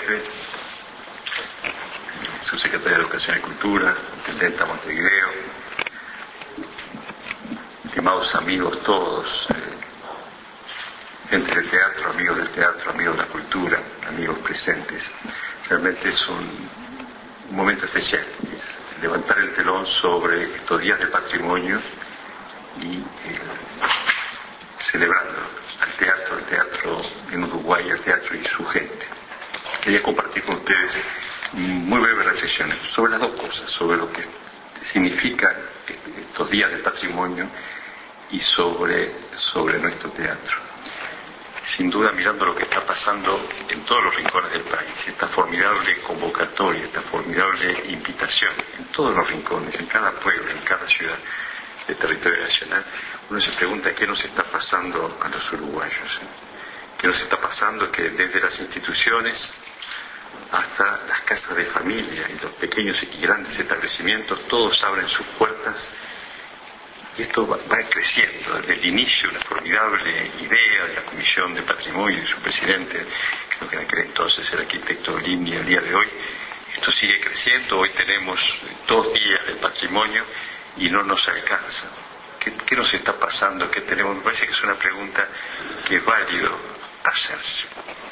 presidente, subsecretaria de Educación y Cultura, intendenta Montevideo, estimados amigos todos, gente del teatro, amigos de la cultura, amigos presentes. Realmente es un momento especial, es levantar el telón sobre estos días de patrimonio y celebrando al teatro en Uruguay, al teatro y su gente. Quería compartir con ustedes muy breves reflexiones sobre las dos cosas, sobre lo que significan estos días de patrimonio y sobre nuestro teatro. Sin duda, mirando lo que está pasando en todos los rincones del país, esta formidable convocatoria, esta formidable invitación, en todos los rincones, en cada pueblo, en cada ciudad del territorio nacional, uno se pregunta qué nos está pasando a los uruguayos. ¿Qué nos está pasando? Que desde las instituciones hasta las casas de familia y los pequeños y grandes establecimientos, todos abren sus puertas. Y esto va creciendo. Desde el inicio, una formidable idea de la Comisión de Patrimonio y de su presidente, creo que en aquel entonces el arquitecto Lini, al día de hoy, esto sigue creciendo. Hoy tenemos 2 días del patrimonio y no nos alcanza. ¿Qué nos está pasando? ¿Qué tenemos? Me parece que es una pregunta que es válido hacerse.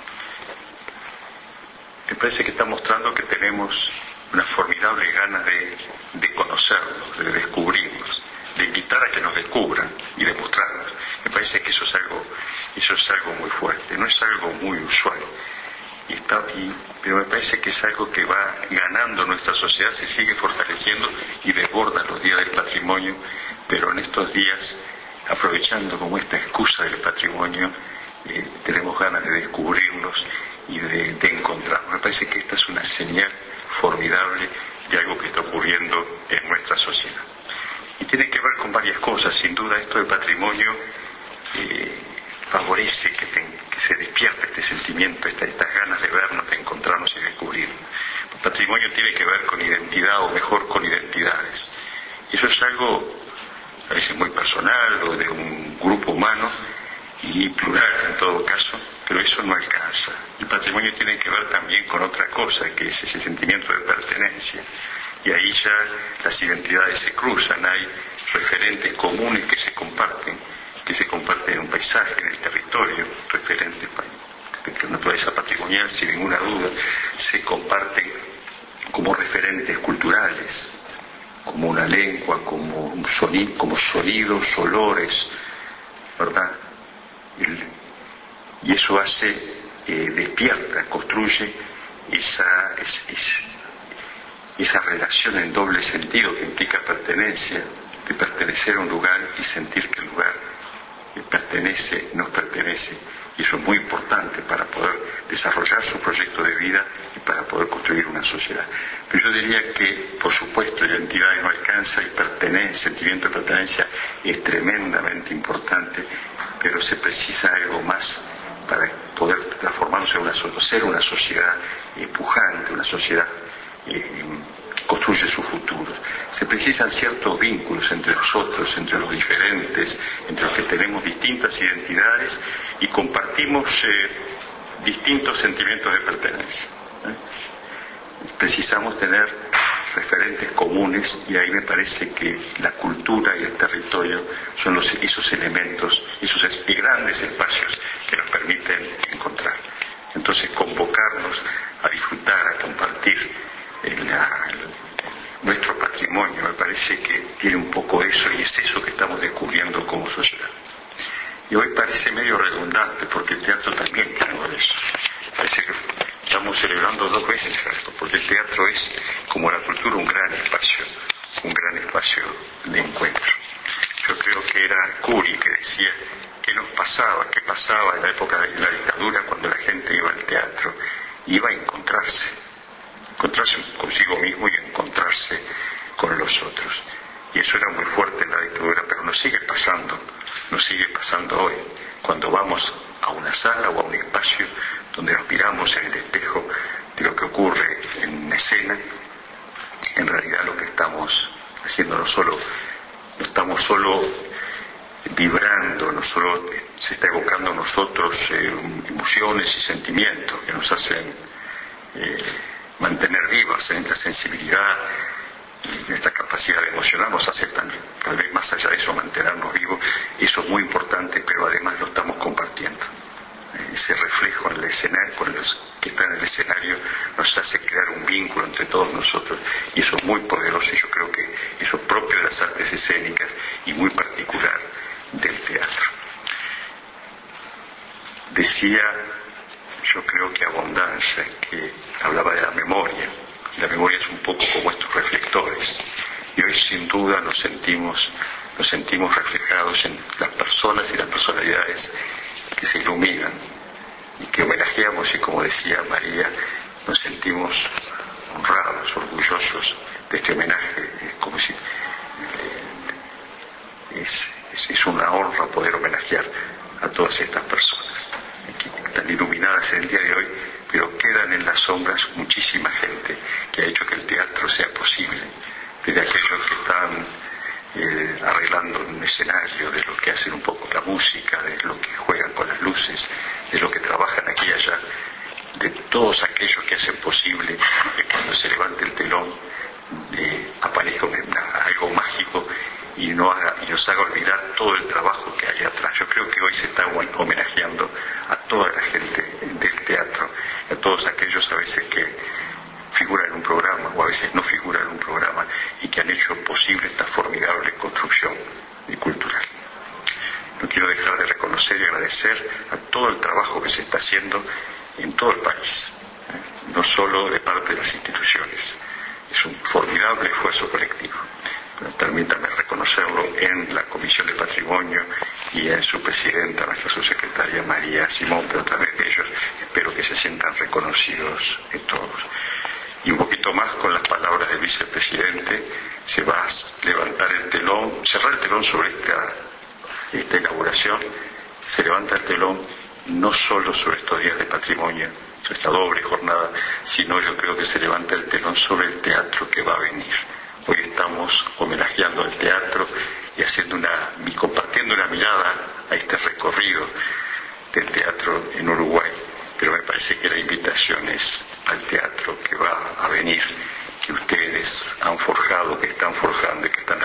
Me parece que está mostrando que tenemos una formidable gana de conocernos, de descubrirnos, de invitar a que nos descubran y de mostrarnos. Me parece que eso es algo muy fuerte, no es algo muy usual. Pero me parece que es algo que va ganando nuestra sociedad, se sigue fortaleciendo y desborda los días del patrimonio, pero en estos días, aprovechando como esta excusa del patrimonio, tenemos ganas de descubrirnos y de encontrarnos. Me parece que esta es una señal formidable de algo que está ocurriendo en nuestra sociedad. Y tiene que ver con varias cosas. Sin duda, esto del patrimonio favorece que se despierte este sentimiento, estas ganas de vernos, de encontrarnos y descubrirnos. El patrimonio tiene que ver con identidad, o mejor, con identidades. Y eso es algo a veces muy personal o de un grupo humano y plural en todo caso, pero eso no alcanza. El patrimonio tiene que ver también con otra cosa, que es ese sentimiento de pertenencia. Y ahí ya las identidades se cruzan, hay referentes comunes que se comparten en un paisaje, en el territorio, referentes de naturaleza patrimonial, sin ninguna duda, se comparten como referentes culturales, como una lengua, como un sonido, como sonidos, olores, ¿verdad? Y eso hace, despierta, construye esa relación en doble sentido que implica pertenencia, de pertenecer a un lugar y sentir que el lugar nos pertenece. Y eso es muy importante para poder desarrollar su proyecto de vida y para poder construir una sociedad. Pero yo diría que, por supuesto, identidad no alcanza y sentimiento de pertenencia es tremendamente importante, pero se precisa algo más para poder transformarnos ser una sociedad pujante, una sociedad que construye su futuro. Se precisan ciertos vínculos entre nosotros, entre los diferentes, entre los que tenemos distintas identidades y compartimos distintos sentimientos de pertenencia. Precisamos tener referentes comunes y ahí me parece que la cultura y el territorio son esos elementos, esos grandes espacios que nos permiten encontrar. Entonces, convocarnos a disfrutar, a compartir nuestro patrimonio, me parece que tiene un poco eso y es eso que estamos descubriendo como sociedad. Y hoy parece medio redundante porque el teatro también tiene algo de eso. Parece que estamos celebrando 2 veces esto, porque el teatro es, como la cultura, un gran espacio de encuentro. Yo creo que era Cury que decía qué pasaba en la época de la dictadura cuando la gente iba al teatro, iba a encontrarse consigo mismo y encontrarse con los otros. Y eso era muy fuerte en la dictadura, pero nos sigue pasando hoy, cuando vamos a una sala o a un espacio donde nos miramos en el espejo de lo que ocurre en una escena. En realidad lo que estamos haciendo no estamos solo vibrando, no solo se está evocando a nosotros emociones y sentimientos que nos hacen mantener vivas la sensibilidad y nuestra capacidad de emocionar nos hace tal vez más allá de eso mantenernos vivos. Eso es muy importante, pero además lo estamos compartiendo. Ese reflejo en el escenario, con los que están en el escenario, nos hace crear un vínculo entre todos nosotros, y eso es muy poderoso, y yo creo que eso es propio de las artes escénicas y muy particular del teatro. Decía, yo creo que Abundancia, que hablaba de la memoria. La memoria es un poco como estos reflectores, y hoy sin duda nos sentimos reflejados en las personas y las personalidades que se iluminan y que homenajeamos, y como decía María, nos sentimos honrados, orgullosos de este homenaje. Es como si es una honra poder homenajear a todas estas personas que están iluminadas en el día de hoy, pero quedan en las sombras muchísima gente que ha hecho que el teatro sea posible, desde aquellos que están arreglando un escenario, de los que hacen un poco la música, de los que juegan con las luces, de los que trabajan aquí y allá, de todos aquellos que hacen posible que cuando se levante el telón aparezca algo mágico y nos haga olvidar todo el trabajo que hay atrás. Yo creo que hoy se está homenajeando a toda la gente del teatro, a todos aquellos a veces que figuran en un programa o a veces no figuran en un programa y que han hecho posible esta formidable construcción cultural. No quiero dejar de reconocer y agradecer a todo el trabajo que se está haciendo en todo el país, no solo de parte de las instituciones. Es un formidable esfuerzo colectivo. Permítame reconocerlo en la Comisión de Patrimonio y en su presidenta, nuestra subsecretaria María Simón, pero a través de ellos espero que se sientan reconocidos en todos. Y un poquito más con las palabras del vicepresidente, se va a levantar el telón, cerrar el telón sobre esta inauguración, se levanta el telón no solo sobre estos días de patrimonio, sobre esta doble jornada, sino yo creo que se levanta el telón sobre el teatro que va a venir. Hoy estamos homenajeando al teatro y compartiendo una mirada a este recorrido del teatro en Uruguay, pero me parece que la invitación es al teatro que va a venir, que ustedes han forjado, que están forjando y que están